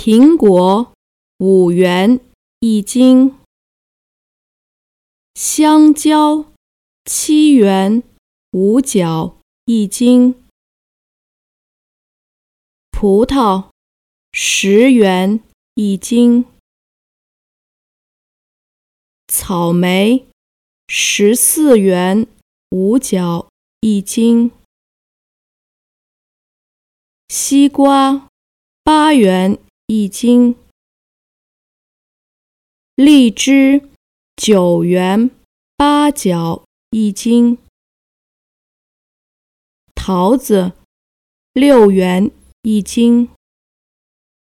苹果5元1斤，香蕉7元5角1斤，葡萄10元1斤，草莓14元5角1斤，西瓜8元1斤，荔枝9元8角1斤，桃子6元1斤。